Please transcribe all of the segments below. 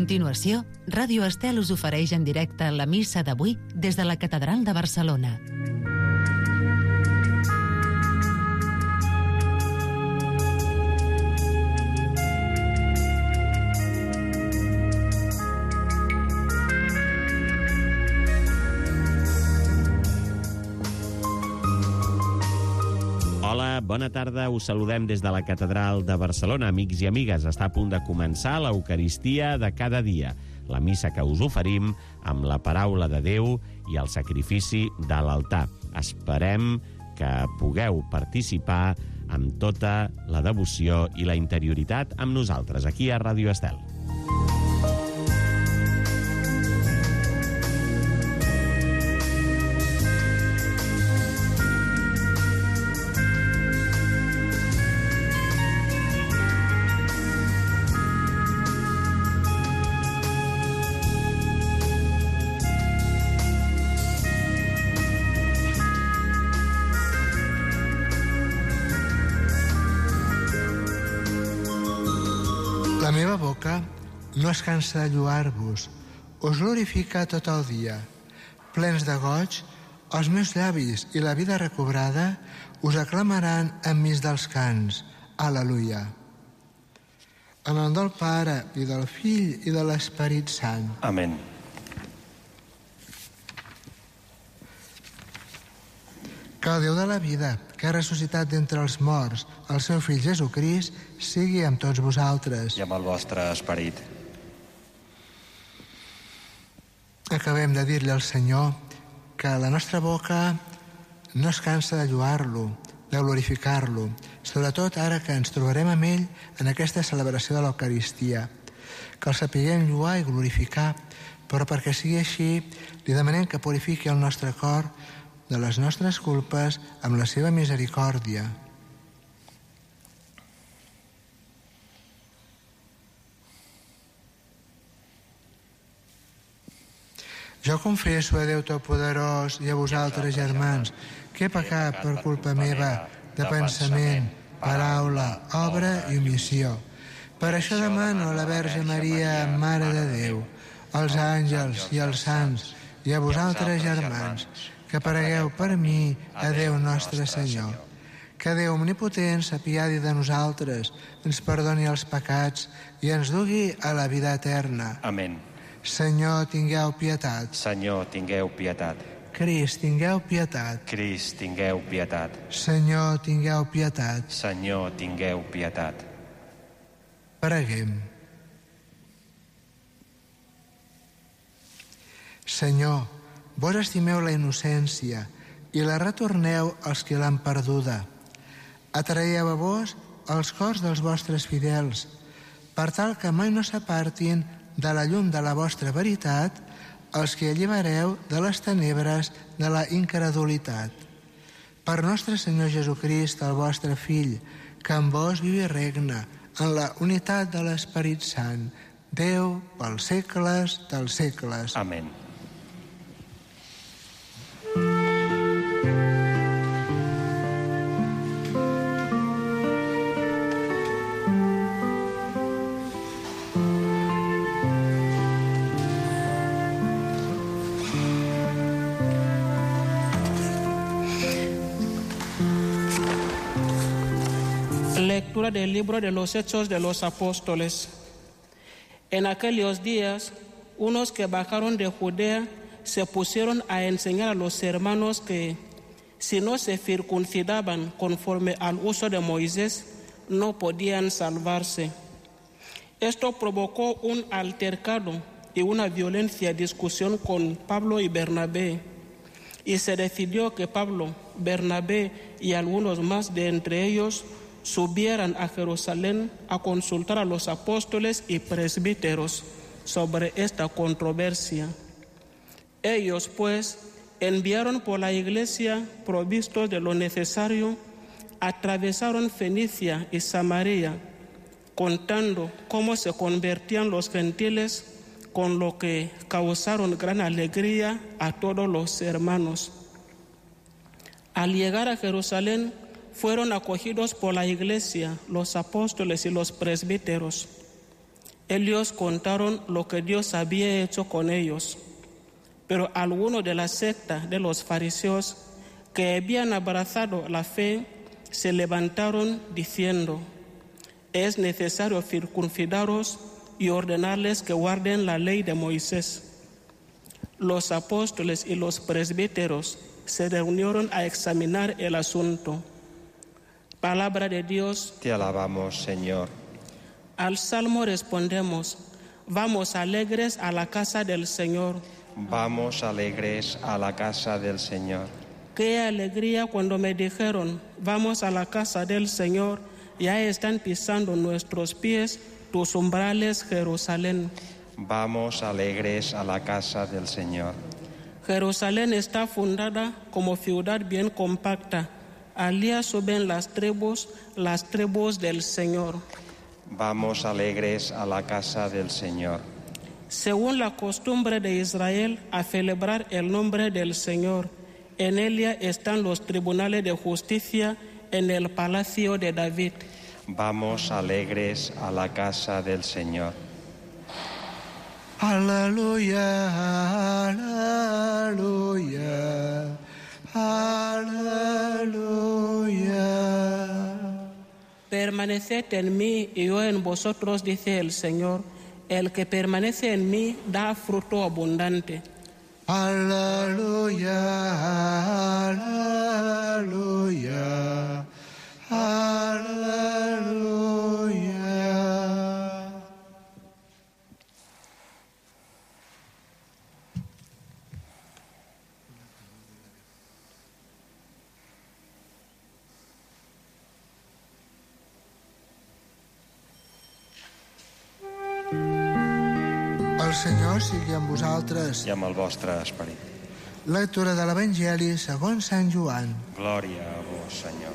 continuació, Ràdio Estel us ofereix en directe la missa d'avui des de la Catedral de Barcelona. Hola, bona tarda. Us saludem des de la Catedral de Barcelona. Amics i amigues, està a punt de començar l'Eucaristia de cada dia, la missa que us oferim amb la paraula de Déu i el sacrifici de l'altar. Esperem que pugueu participar amb tota la devoció i la interioritat amb nosaltres, aquí a Ràdio Estel. La meva boca no es cansa de lloar-vos, us glorifica tot el dia. Plens de goig, els meus llavis i la vida recobrada us aclamaran enmig dels cants. Aleluia. En el nom del Pare, i del Fill, i de l'Esperit Sant. Amén. Que el Déu de la vida, que ha ressuscitat d'entre els morts, el seu fill Jesucrist, sigui amb tots vosaltres. I amb el vostre esperit. Acabem de dir-li al Senyor que la nostra boca no es cansa de lloar-lo, de glorificar-lo, sobretot ara que ens trobarem amb ell en aquesta celebració de l'Eucaristia. Que el sapiguem lloar i glorificar, però perquè sigui així, li demanem que purifiqui el nostre cor de les nostres culpes amb la seva misericòrdia. Jo confesso a Déu Totpoderós i a vosaltres, germans, que he pecat per culpa meva de pensament, paraula, obra i omissió. Per això demano a la Verge Maria, Mare de Déu, als àngels i als sants i a vosaltres, germans, que pregueu per mi a Déu nostre Senyor. Que Déu omnipotent s'apiadi de nosaltres, ens perdoni els pecats i ens dugui a la vida eterna. Amén. Senyor, tingueu pietat. Senyor, tingueu pietat. Crist, tingueu pietat. Crist, tingueu pietat. Senyor, tingueu pietat. Senyor, tingueu pietat. Preguem. Senyor, vos estimeu la innocència i la retorneu als qui l'han perduda. Atraieu a vos els cors dels vostres fidels, per tal que mai no s'apartin de la llum de la vostra veritat els que allibereu de les tenebres de la incredulitat. Per nostre Senyor Jesucrist, el vostre Fill, que amb vos viu i regna en la unitat de l'Esperit Sant, Déu pels segles dels segles. Amén. Lectura del libro de los Hechos de los Apóstoles. En aquellos días, unos que bajaron de Judea se pusieron a enseñar a los hermanos que, si no se circuncidaban conforme al uso de Moisés, no podían salvarse. Esto provocó un altercado y una violenta discusión con Pablo y Bernabé, y se decidió que Pablo, Bernabé y algunos más de entre ellos subieran a Jerusalén a consultar a los apóstoles y presbíteros sobre esta controversia. Ellos, pues, enviaron por la iglesia provistos de lo necesario, atravesaron Fenicia y Samaria, contando cómo se convertían los gentiles, con lo que causaron gran alegría a todos los hermanos. Al llegar a Jerusalén, fueron acogidos por la iglesia, los apóstoles y los presbíteros. Ellos contaron lo que Dios había hecho con ellos. Pero algunos de la secta de los fariseos que habían abrazado la fe se levantaron diciendo: es necesario circuncidaros y ordenarles que guarden la ley de Moisés. Los apóstoles y los presbíteros se reunieron a examinar el asunto. Palabra de Dios. Te alabamos, Señor. Al salmo respondemos: vamos alegres a la casa del Señor. Vamos alegres a la casa del Señor. Qué alegría cuando me dijeron: vamos a la casa del Señor. Ya están pisando nuestros pies tus umbrales, Jerusalén. Vamos alegres a la casa del Señor. Jerusalén está fundada como ciudad bien compacta. Allí suben las tribus del Señor. Vamos alegres a la casa del Señor. Según la costumbre de Israel, a celebrar el nombre del Señor. En ella están los tribunales de justicia en el palacio de David. Vamos alegres a la casa del Señor. Aleluya, aleluya, aleluya. Permaneced en mí y yo en vosotros, dice el Señor. El que permanece en mí da fruto abundante. Aleluya, aleluya, aleluya. El Senyor sigui amb vosaltres. I amb el vostre esperit. Lectura de l'Evangeli segons Sant Joan. Glòria a vos, Senyor.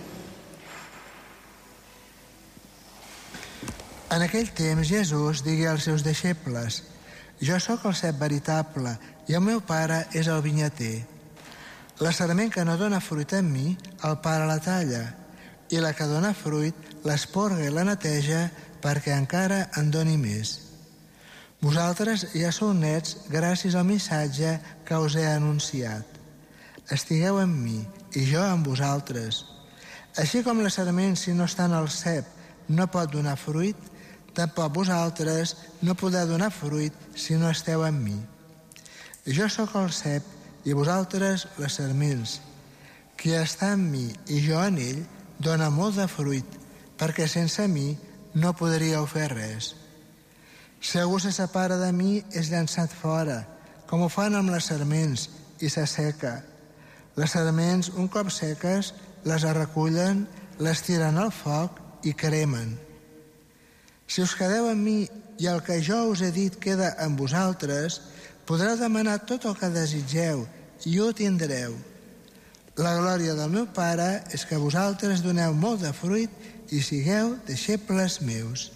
En aquell temps Jesús digué als seus deixebles: jo sóc el cep veritable i el meu pare és el vinyater. La sarment que no dona fruit en mi, el pare la talla, i la que dona fruit l'esporga i la neteja perquè encara en doni més. Vosaltres ja sou nets gràcies al missatge que us he anunciat. Estigueu en mi i jo en vosaltres. Així com la sarment, si no està en el cep, no pot donar fruit, tampoc vosaltres no podeu donar fruit si no esteu en mi. Jo sóc el cep i vosaltres les sarments. Qui està en mi i jo en ell dona molt de fruit, perquè sense mi no podríeu fer res. Si algú se separa de mi, és llançat fora, com ho fan amb les sarments, i s'asseca. Les sarments, un cop seques, les recullen, les tiren al foc i cremen. Si us quedeu en mi i el que jo us he dit queda en vosaltres, podreu demanar tot el que desitgeu i ho tindreu. La glòria del meu Pare és que vosaltres doneu molt de fruit i sigueu deixebles meus.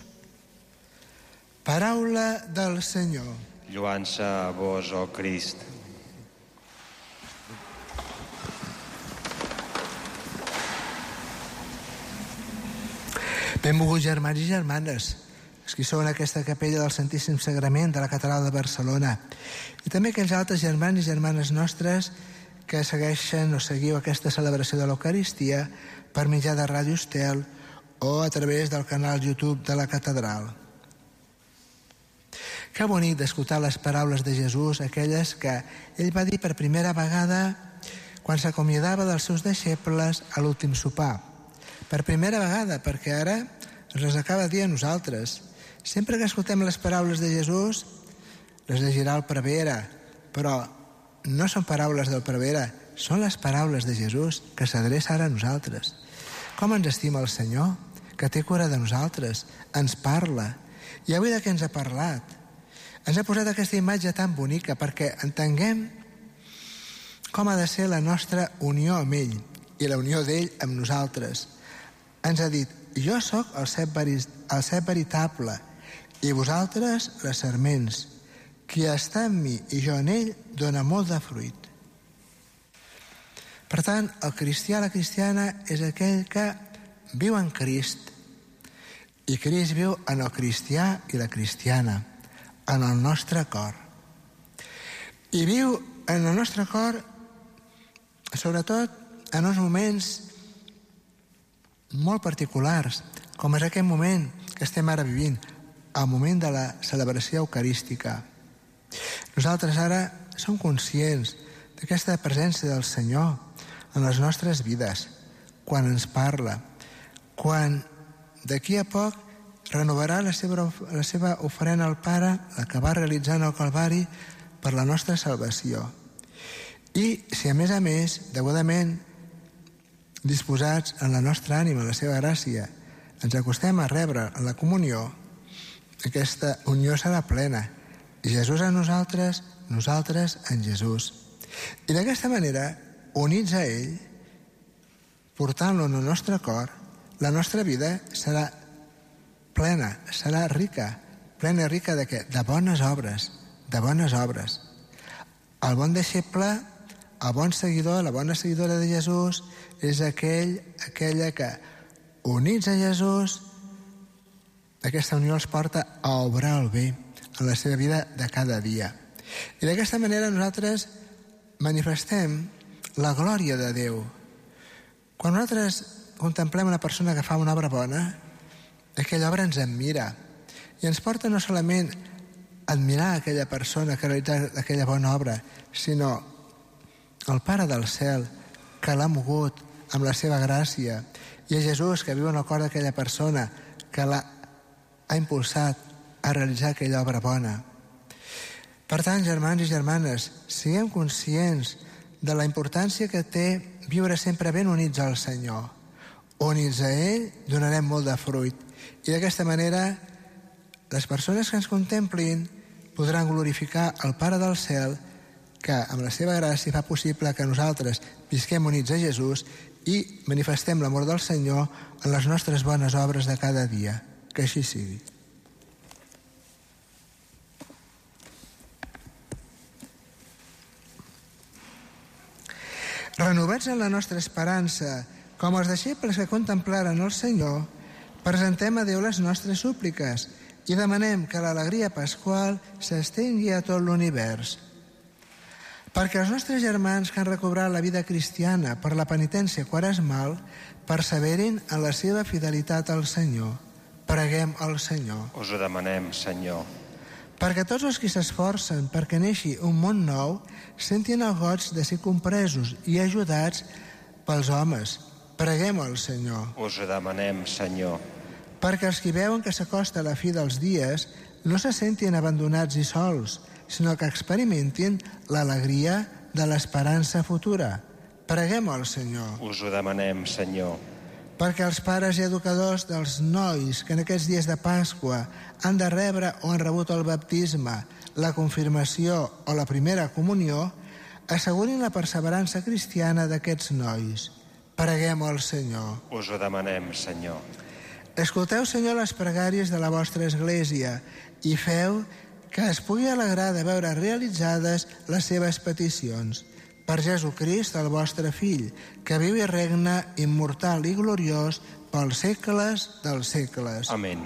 Paraula del Senyor. Lloança a vos, ó Crist. Benvolguts germans i germanes, els que sou en aquesta capella del Santíssim Sagrament de la Catedral de Barcelona, i també aquells altres germans i germanes nostres que segueixen o seguiu aquesta celebració de l'Eucaristia per mitjà de Ràdio Estel o a través del canal YouTube de la Catedral. Que bonic d'escoltar les paraules de Jesús, aquelles que ell va dir per primera vegada quan s'acomiadava dels seus deixebles a l'últim sopar. Per primera vegada, perquè ara ens les acaba de dir a nosaltres. Sempre que escoltem les paraules de Jesús, les llegirà el prevere, però no són paraules del prevere, són les paraules de Jesús que s'adreça ara a nosaltres. Com ens estima el Senyor, que té cura de nosaltres, ens parla. I avui de què ens ha parlat? Ens ha posat aquesta imatge tan bonica perquè entenguem com ha de ser la nostra unió amb ell i la unió d'ell amb nosaltres. Ens ha dit: jo sóc el cep veritable i vosaltres les sarments. Qui està en mi i jo en ell dona molt de fruit. Per tant, el cristià, la cristiana, és aquell que viu en Crist I Crist viu en el cristià i la cristiana, en el nostre cor. I viu en el nostre cor, sobretot en uns moments molt particulars, com és aquest moment que estem ara vivint, el moment de la celebració eucarística. Nosaltres ara som conscients d'aquesta presència del Senyor en les nostres vides, quan ens parla, quan d'aquí a poc renovarà la seva ofrena al Pare, la que va realitzar al Calvari per la nostra salvació. I si a més, degudament disposats en la nostra ànima, en la seva gràcia, ens acostem a rebre en la comunió, aquesta unió serà plena. Jesús en nosaltres, nosaltres en Jesús. I d'aquesta manera, units a ell, portant-lo en el nostre cor, la nostra vida serà plena, serà rica. Plena i rica de què? De bones obres, de bones obres. El bon deixeble, el bon seguidor, la bona seguidora de Jesús, és aquella que, units a Jesús, aquesta unió els porta a obrar el bé en la seva vida de cada dia. I d'aquesta manera nosaltres manifestem la glòria de Déu. Quan nosaltres contemplem una persona que fa una obra bona, aquella obra ens admira i ens porta no solament a admirar aquella persona que ha realitzat aquella bona obra, sinó el Pare del cel que l'ha mogut amb la seva gràcia, i a Jesús que viu en el cor d'aquella persona que l'ha impulsat a realitzar aquella obra bona. Per tant, germans i germanes, siguem conscients de la importància que té viure sempre ben units al Senyor. Units a ell donarem molt de fruit, i d'aquesta manera les persones que ens contemplin podran glorificar el Pare del cel, que amb la seva gràcia fa possible que nosaltres visquem units a Jesús i manifestem l'amor del Senyor en les nostres bones obres de cada dia. Que així sigui. Renovats en la nostra esperança, com els deixebles que contemplaren el Senyor, presentem a Déu les nostres súpliques i demanem que l'alegria pasqual s'estengui a tot l'univers. Perquè els nostres germans que han recobrat la vida cristiana per la penitència quaresmal perseverin en la seva fidelitat al Senyor. Preguem al Senyor. Us ho demanem, Senyor. Perquè tots els que s'esforcen perquè neixi un món nou sentin el goig de ser compresos i ajudats pels homes. Preguem al Senyor. Us ho demanem, Senyor. Perquè els que veuen que s'acosta la fi dels dies no se sentin abandonats i sols, sinó que experimentin l'alegria de l'esperança futura. Preguem al Senyor. Us ho demanem, Senyor. Perquè els pares i educadors dels nois que en aquests dies de Pasqua han de rebre o han rebut el baptisme, la confirmació o la primera comunió, assegurin la perseverança cristiana d'aquests nois. Preguem al Senyor. Us ho demanem, Senyor. Escolteu, Senyor, les pregàries de la vostra Església i feu que es pugui alegrar de veure realitzades les seves peticions. Per Jesucrist, el vostre Fill, que viu i regna immortal i gloriós pels segles dels segles. Amén.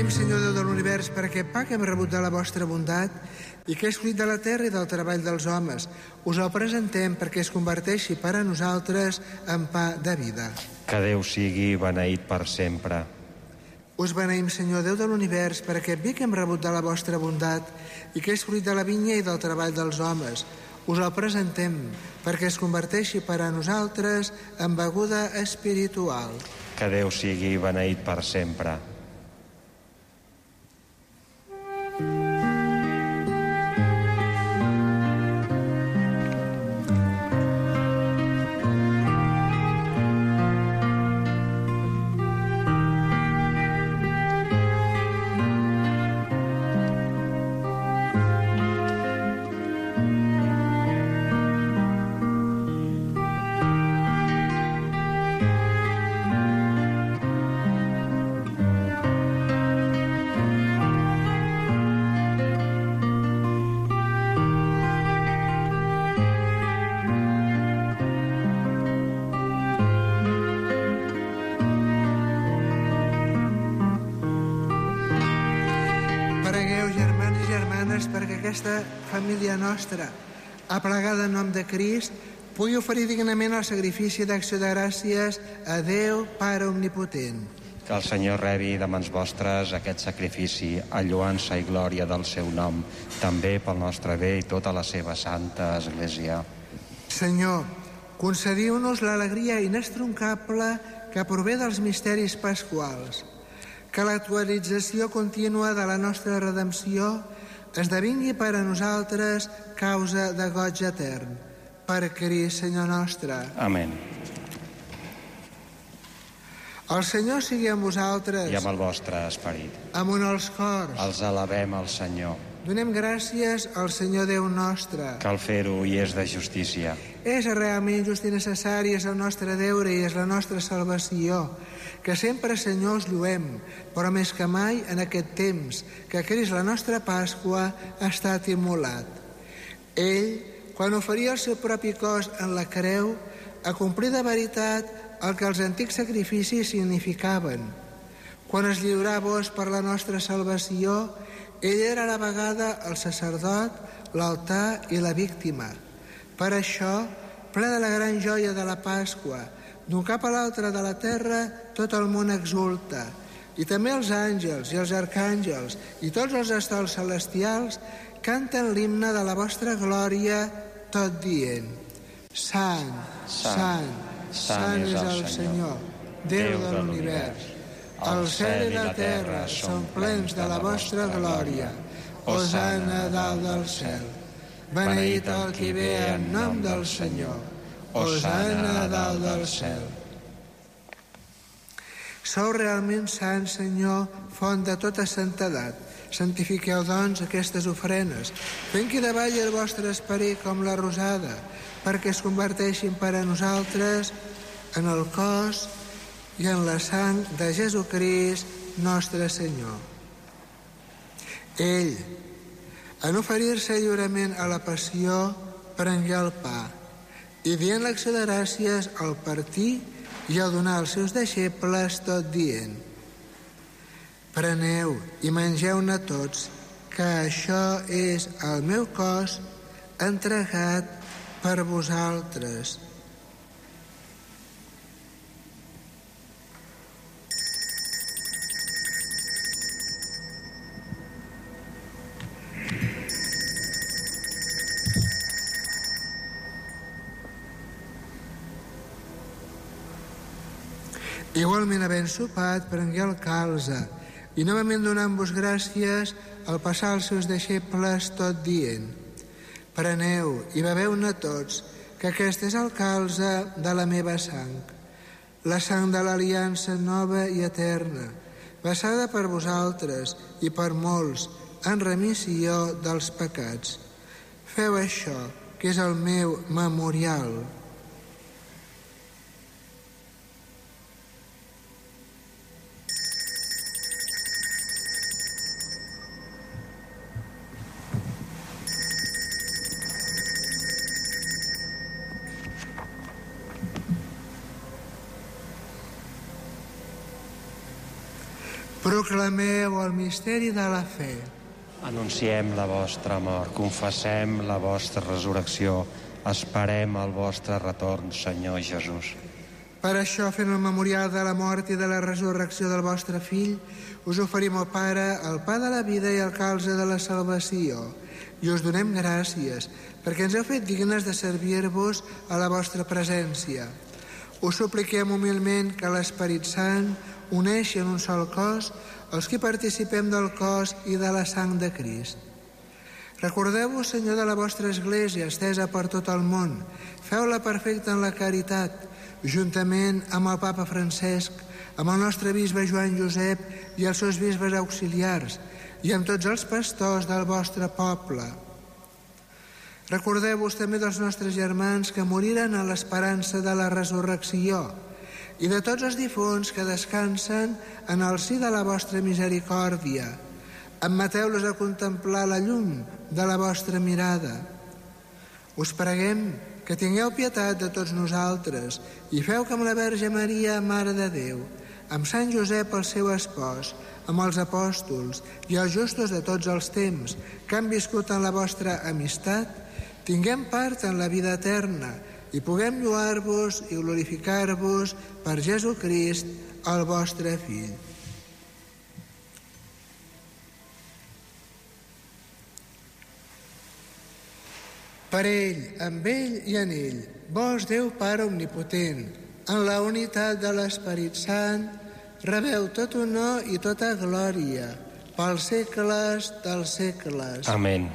beneïm, Senyor Déu de l'univers, per aquest pa que hem rebut de la vostra bondat i que és fruit de la terra i del treball dels homes. Us el presentem perquè es converteixi per a nosaltres en pa de vida. Que Déu sigui beneït per sempre. Us beneïm, Senyor Déu de l'univers, per aquest vi que hem rebut de la vostra bondat i que és fruit de la vinya i del treball dels homes. Us el presentem perquè es converteixi per a nosaltres en beguda espiritual. Que Déu sigui beneït per sempre. Perquè aquesta família nostra, aplegada en nom de Crist, pugui oferir dignament el sacrifici d'acció de gràcies a Déu, Pare Omnipotent. Que el Senyor rebi de mans vostres aquest sacrifici a lloança i glòria del seu nom, també pel nostre bé i tota la seva santa Església. Senyor, concediu-nos l'alegria inestroncable que prové dels misteris pasquals, que l'actualització contínua de la nostra redempció esdevingui per a nosaltres causa de goig etern. Per Crist, Senyor nostre. Amén. El Senyor sigui amb vosaltres. I amb el vostre esperit. Amunt els cors. Els alabem al Senyor. Donem gràcies al Senyor Déu nostre. Cal fer-ho i és de justícia. És realment just i necessari, és el nostre deure i és la nostra salvació. Que sempre, Senyor, us lluem, però més que mai en aquest temps que Crist, la nostra Pasqua, ha estat immolat. Ell, quan oferia el seu propi cos en la creu, acomplí de veritat el que els antics sacrificis significaven. Quan es lliurava per la nostra salvació, ell era a la vegada el sacerdot, l'altar i la víctima. Per això, ple de la gran joia de la Pasqua, d'un cap a l'altre de la terra, tot el món exulta. I també els àngels i els arcàngels i tots els estels celestials canten l'himne de la vostra glòria, tot dient: Sant, Sant, Sant és el Senyor, Déu de l'univers. El cel i la terra són plens de la vostra glòria. Hosana dalt del cel. Beneït el qui ve en nom del Senyor. Hosana dalt del cel. Sou realment sant, Senyor, font de tota santedat. Santifiqueu, doncs, aquestes ofrenes, fent que davalli el vostre esperit com la rosada, perquè es converteixin per a nosaltres en el cos i en la sang de Jesucrist, nostre Senyor. Ell, en oferir-se lliurement a la passió, prengué el pa, i dient l'acció de gràcies al partir i al donar als seus deixebles, tot dient: Preneu i mengeu-ne tots, que això és el meu cos entregat per vosaltres. Igualment, havent sopat, prengué el calze, i novament donant-vos gràcies, al passar als seus deixebles, tot dient: Preneu i beveu-ne tots, que aquest és el calze de la meva sang, la sang de l'aliança nova i eterna, vessada per vosaltres i per molts, en remissió dels pecats. Feu això, que és el meu memorial. Proclameu el misteri de la fe. Anunciem la vostra mort, confessem la vostra resurrecció, esperem el vostre retorn, Senyor Jesús. Per això, fent el memorial de la mort i de la resurrecció del vostre Fill, us oferim al Pare el pa de la vida i el calze de la salvació. I us donem gràcies, perquè ens heu fet dignes de servir-vos a la vostra presència. Us supliquem humilment que l'Esperit Sant uneixi en un sol cos els que participem del cos i de la sang de Crist. Recordeu-vos, Senyor, de la vostra Església, estesa per tot el món. Feu-la perfecta en la caritat, juntament amb el Papa Francesc, amb el nostre bisbe Joan Josep i els seus bisbes auxiliars, i amb tots els pastors del vostre poble. Recordeu-vos també dels nostres germans que moriren en l'esperança de la resurrecció i de tots els difunts que descansen en el si de la vostra misericòrdia. Admeteu-los a contemplar la llum de la vostra mirada. Us preguem que tingueu pietat de tots nosaltres i feu que amb la Verge Maria, Mare de Déu, amb Sant Josep, el seu espòs, amb els apòstols i els justos de tots els temps que han viscut en la vostra amistat, tinguem part en la vida eterna i puguem lloar-vos i glorificar-vos per Jesucrist, el vostre Fill. Per ell, amb ell i en ell, vós, Déu Pare omnipotent, en la unitat de l'Esperit Sant, rebeu tot honor i tota glòria, pels segles dels segles. Amén.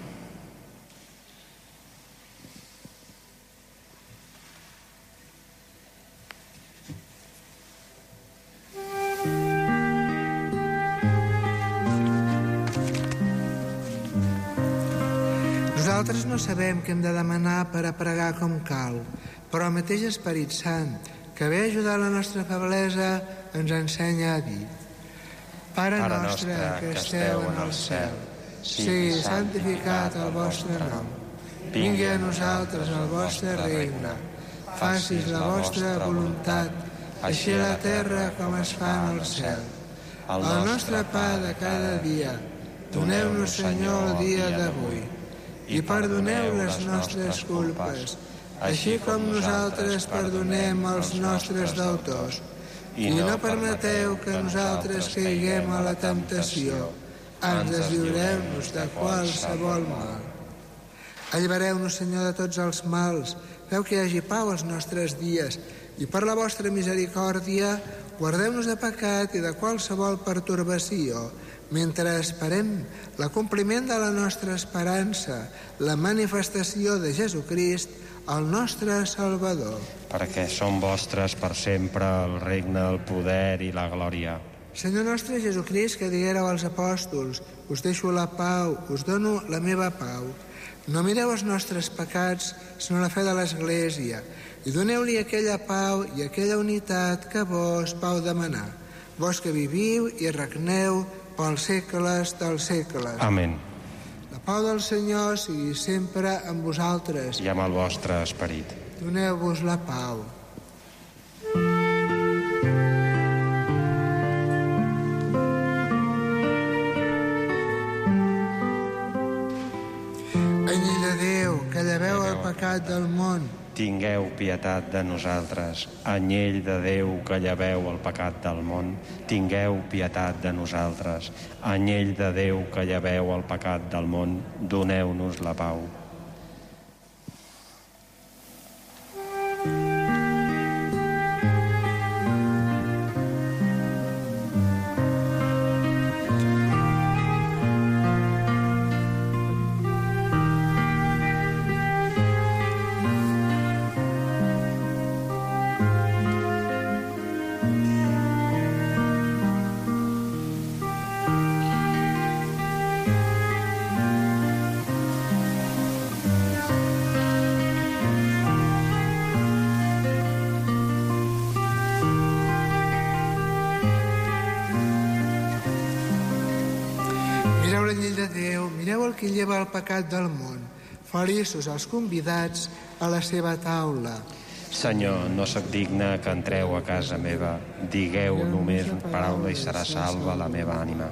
Nosaltres no sabem què hem de demanar per a pregar com cal, però el mateix Esperit Sant, que ve a ajudar la nostra feblesa, ens ensenya a dir: Pare nostre que esteu en el cel, sigui santificat el vostre nom. Vingui a nosaltres el vostre regne. Facis la vostra voluntat, així a la terra com es fa en el cel. El nostre pa de cada dia, doneu-nos, Senyor, el dia d'avui. I perdoneu les nostres culpes, així com nosaltres perdonem els nostres deutors. I no permeteu que nosaltres caiguem a la temptació, ans lliureu-nos de qualsevol mal. Allibereu-nos, Senyor, de tots els mals, feu que hi hagi pau als nostres dies, i per la vostra misericòrdia guardeu-nos de pecat i de qualsevol pertorbació, mentre esperem l'acompliment de la nostra esperança, la manifestació de Jesucrist, el nostre Salvador. Perquè són vostres per sempre el regne, el poder i la glòria. Senyor nostre Jesucrist, que diguéreu als apòstols: us deixo la pau, us dono la meva pau. No mireu els nostres pecats, sinó la fe de l'Església, i doneu-li aquella pau i aquella unitat que vos vau demanar. Vos que viviu i regneu pels segles dels segles. Amén. La pau del Senyor sigui sempre amb vosaltres. I amb el vostre esperit. Doneu-vos la pau. Anyell de Déu, que lleveu el pecat del món, tingueu pietat de nosaltres. Anyell de Déu, que lleveu el pecat del món, tingueu pietat de nosaltres. Anyell de Déu, que lleveu el pecat del món, doneu-nos la pau. Mireu l'anyell de Déu, mireu el que lleva el pecat del món. Feliços els convidats a la seva taula. Senyor, no sóc digne que entreu a casa meva. Digueu només una paraula i serà salva la meva ànima.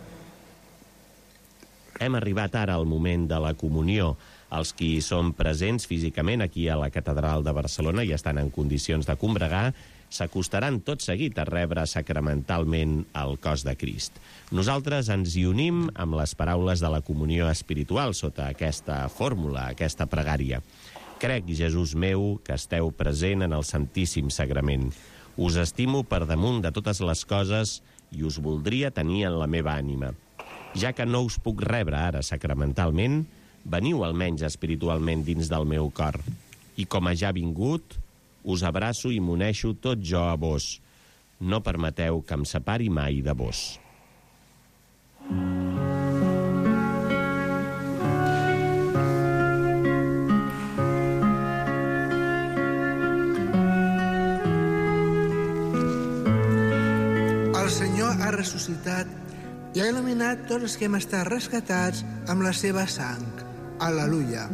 Hem arribat ara al moment de la comunió. Els qui són presents físicament aquí a la Catedral de Barcelona i estan en condicions de combregar s'acostaran tot seguit a rebre sacramentalment el cos de Crist. Nosaltres ens hi unim amb les paraules de la comunió espiritual sota aquesta fórmula, aquesta pregària. Crec, Jesús meu, que esteu present en el Santíssim Sagrament. Us estimo per damunt de totes les coses i us voldria tenir en la meva ànima. Ja que no us puc rebre ara sacramentalment, veniu almenys espiritualment dins del meu cor. I com a ja vingut, us abraço i m'uneixo tot jo a vos. No permeteu que em separi mai de vos. El Senyor ha ressuscitat i ha il·luminat tots els que hem estat rescatats amb la seva sang. Aleluia.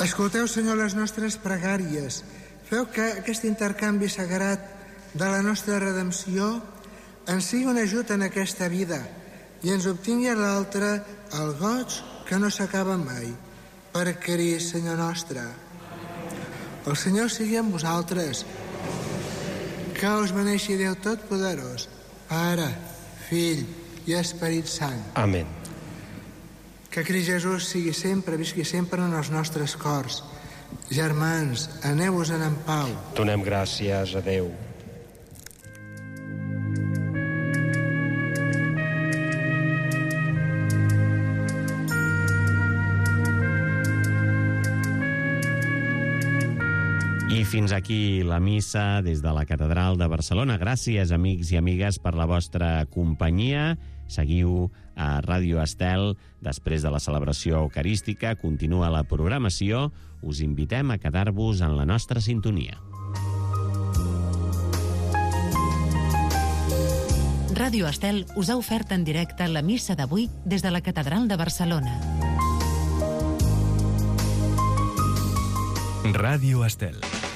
Escolteu, Senyor, les nostres pregàries. Feu que aquest intercanvi sagrat de la nostra redempció ens sigui un ajut en aquesta vida i ens obtingui a l'altra el goig que no s'acaba mai. Per Crist, Senyor nostre. El Senyor sigui amb vosaltres. Que us beneixi Déu Totpoderós, Pare, Fill i Esperit Sant. Amén. Que Crist Jesús sigui sempre, visqui sempre en els nostres cors. Germans, aneu-vos-en en pau. Donem gràcies a Déu. I fins aquí la missa des de la Catedral de Barcelona. Gràcies, amics i amigues, per la vostra companyia. Seguiu a Ràdio Estel. Després de la celebració eucarística continua la programació. Us invitem a quedar-vos en la nostra sintonia. Ràdio Estel us ha ofert en directe la missa d'avui des de la Catedral de Barcelona. Ràdio Estel.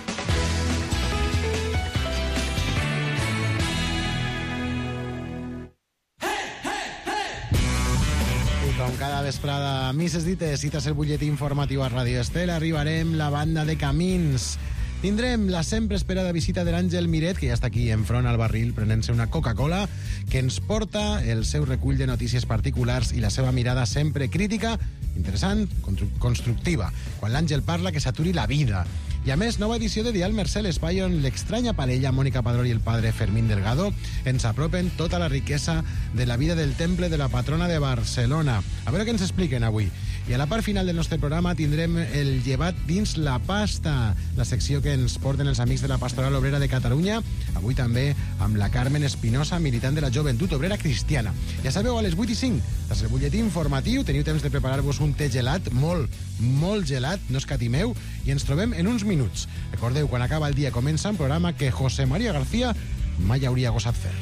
Com cada vesprada, misses dites, cites el butlletí informatiu a Ràdio Estel, arribarem la banda de Camins. Tindrem la sempre esperada visita de l'Àngel Miret, que ja està aquí enfront al barril prenent-se una Coca-Cola, que ens porta el seu recull de notícies particulars i la seva mirada sempre crítica, interessant, constructiva. Quan l'Àngel parla, que s'aturi la vida. I a més, nova edició de Dial Mercè, l'espai on l'extranya parella Mònica Padró i el padre Fermín Delgado ens apropen tota la riquesa de la vida del temple de la patrona de Barcelona. A veure què ens expliquen avui. I a la part final del nostre programa tindrem el llevat dins la pasta, la secció que ens porten els amics de la Pastoral Obrera de Catalunya, avui també amb la Carmen Espinosa, militant de la Joventut Obrera Cristiana. Ja sabeu, a les 8:05, des del butlletí informatiu, teniu temps de preparar-vos un té gelat, molt gelat, no escatimeu, i ens trobem en uns minuts. Recordeu, quan acaba el dia comença un programa que José María García mai hauria gosat fer.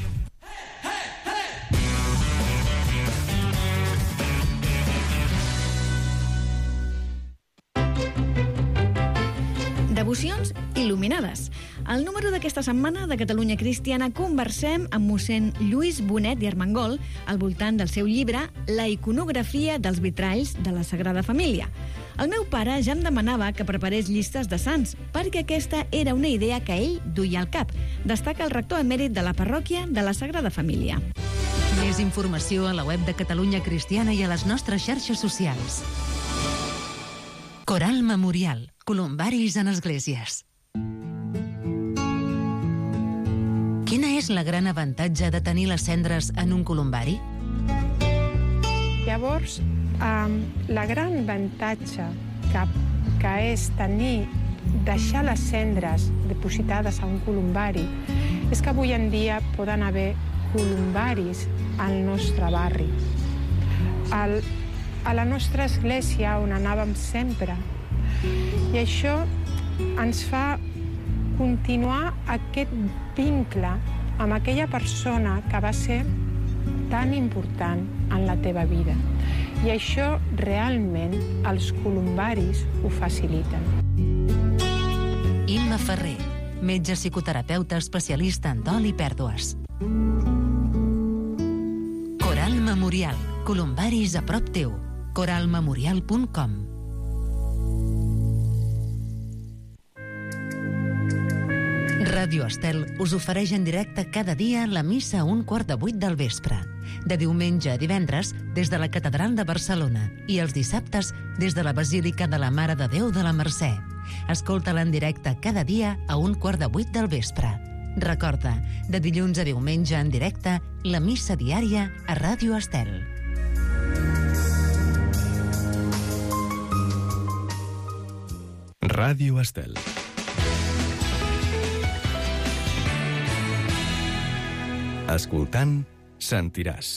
Devocions il·luminades. Al número d'aquesta setmana de Catalunya Cristiana conversem amb mossèn Lluís Bonet i Armengol al voltant del seu llibre La iconografia dels vitralls de la Sagrada Família. El meu pare ja em demanava que preparés llistes de sants, perquè aquesta era una idea que ell duia al cap. Destaca el rector emèrit de la parròquia de la Sagrada Família. Més informació a la web de Catalunya Cristiana i a les nostres xarxes socials. Coral Memorial. Columbaris en esglésies. Quina és la gran avantatge de tenir les cendres en un columbari? Llavors, la gran avantatge que és deixar les cendres depositades a un columbari és que avui en dia poden haver columbaris al nostre barri. A la nostra església, on anàvem sempre, i això ens fa continuar aquest vincle amb aquella persona que va ser tan important en la teva vida. I això realment els columbaris ho faciliten. Imma Ferrer, metge psicoterapeuta especialista en dol i pèrdues. Coral Memorial. Columbaris a prop teu. coralmemorial.com. Ràdio Estel us ofereix en directe cada dia la missa a 7:15 del vespre. De diumenge a divendres, des de la Catedral de Barcelona, i els dissabtes, des de la Basílica de la Mare de Déu de la Mercè. Escolta-la en directe cada dia a 7:15 del vespre. Recorda, de dilluns a diumenge en directe, la missa diària a Ràdio Estel. Ràdio Estel. Escoltant, sentiràs.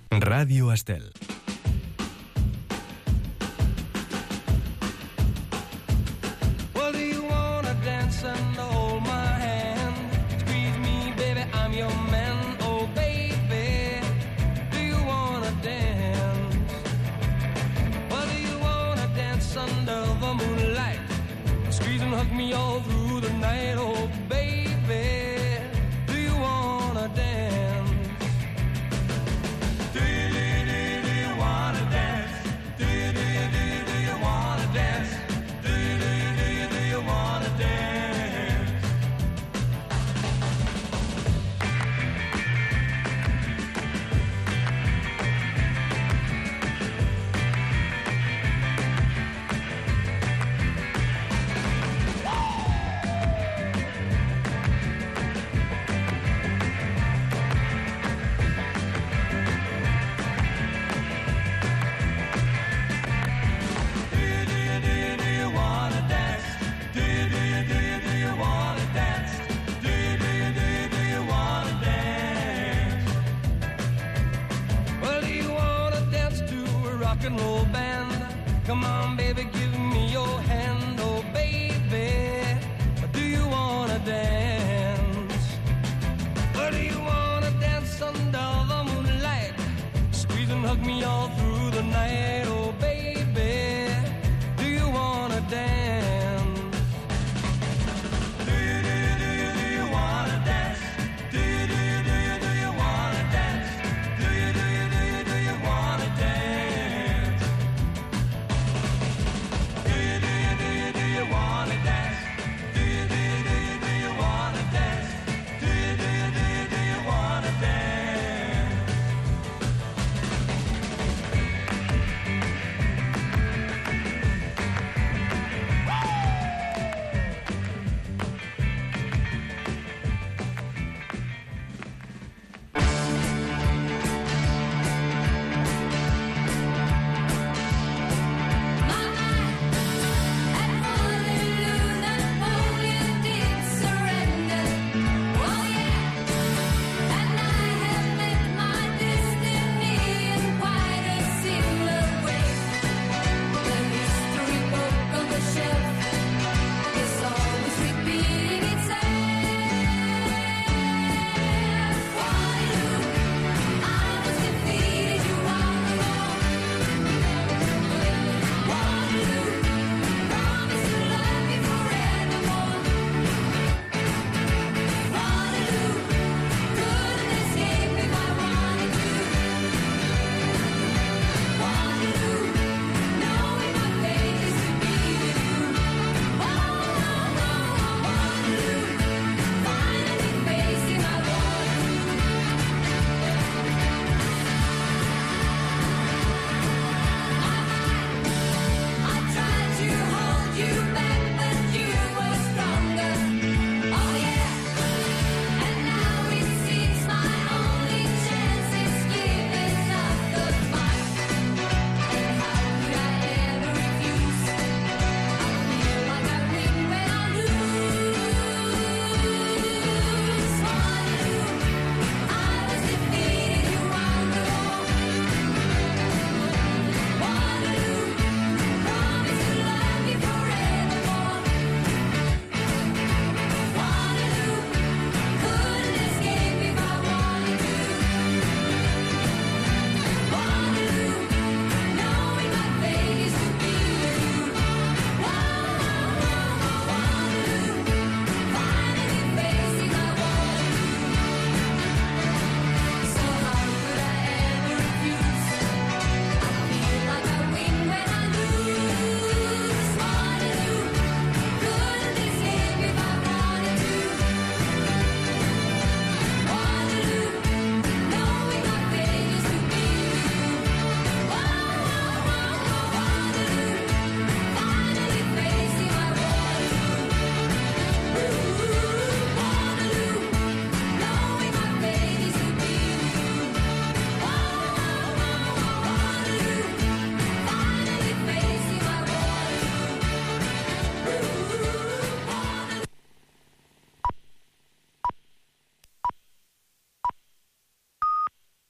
Radio Estel. Well, do you wanna dance and hold my hand? Squeeze me, baby, I'm your man. Oh, baby, do you wanna dance? Well, do you wanna dance under the moonlight? Squeeze and hug me all through the night. Oh, baby, do you wanna dance? Do you wanna dance? Do you wanna dance? Do you wanna dance? Roll band, come on, baby, give me your hand. Oh, baby, do you wanna dance? Or do you wanna dance under the moonlight? Squeeze and hug me all through the night.